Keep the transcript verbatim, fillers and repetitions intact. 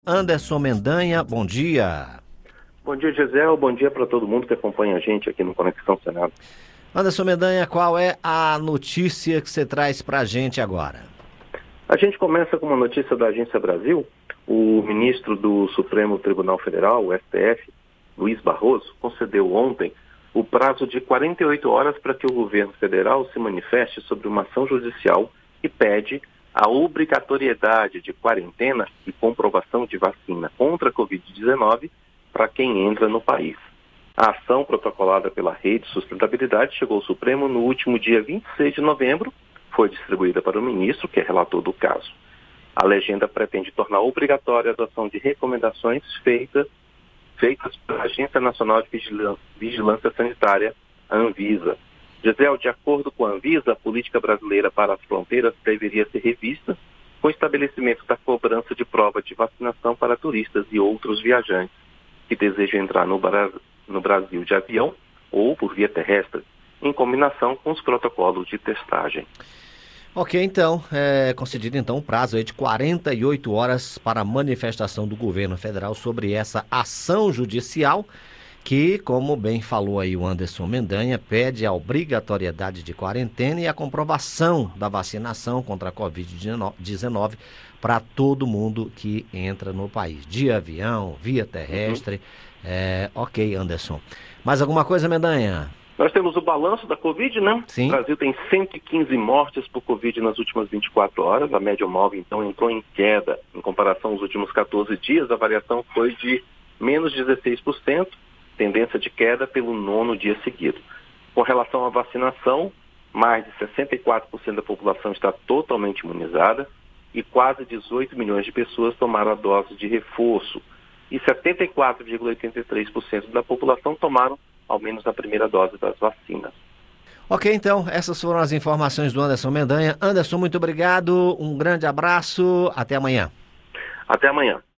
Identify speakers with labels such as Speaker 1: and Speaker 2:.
Speaker 1: Anderson Mendanha, bom dia.
Speaker 2: Bom dia, Gisele. Bom dia para todo mundo que acompanha a gente aqui no Conexão Senado.
Speaker 1: Anderson Mendanha, qual é a notícia que você traz para a gente agora?
Speaker 2: A gente começa com uma notícia da Agência Brasil. O ministro do Supremo Tribunal Federal, o S T F, Luiz Barroso, concedeu ontem o prazo de quarenta e oito horas para que o governo federal se manifeste sobre uma ação judicial que pede a obrigatoriedade de quarentena e comprovação de vacina contra a covid dezenove para quem entra no país. A ação protocolada pela Rede Sustentabilidade chegou ao Supremo no último dia vinte e seis de novembro, foi distribuída para o ministro, que é relator do caso. A legenda pretende tornar obrigatória a adoção de recomendações feitas, feitas pela Agência Nacional de Vigilância, Vigilância Sanitária, a Anvisa. Gisele, de acordo com a Anvisa, a política brasileira para as fronteiras deveria ser revista com o estabelecimento da cobrança de prova de vacinação para turistas e outros viajantes que desejam entrar no, Bra- no Brasil de avião ou por via terrestre, em combinação com os protocolos de testagem.
Speaker 1: Ok, então, é concedido então um prazo aí de quarenta e oito horas para a manifestação do governo federal sobre essa ação judicial que, como bem falou aí o Anderson Mendanha, pede a obrigatoriedade de quarentena e a comprovação da vacinação contra a covid dezenove para todo mundo que entra no país, de avião, via terrestre. Uhum. É, ok, Anderson. Mais alguma coisa, Mendanha?
Speaker 2: Nós temos o balanço da Covid, né?
Speaker 1: Sim.
Speaker 2: O Brasil tem cento e quinze mortes por Covid nas últimas vinte e quatro horas. A média móvel, então, entrou em queda. Em comparação aos últimos catorze dias, a variação foi de menos dezesseis por cento, tendência de queda pelo nono dia seguido. Com relação à vacinação, mais de sessenta e quatro por cento da população está totalmente imunizada e quase dezoito milhões de pessoas tomaram a dose de reforço. E setenta e quatro vírgula oitenta e três por cento da população tomaram ao menos a primeira dose das vacinas.
Speaker 1: Ok, então, essas foram as informações do Anderson Mendanha. Anderson, muito obrigado, um grande abraço, até amanhã.
Speaker 2: Até amanhã.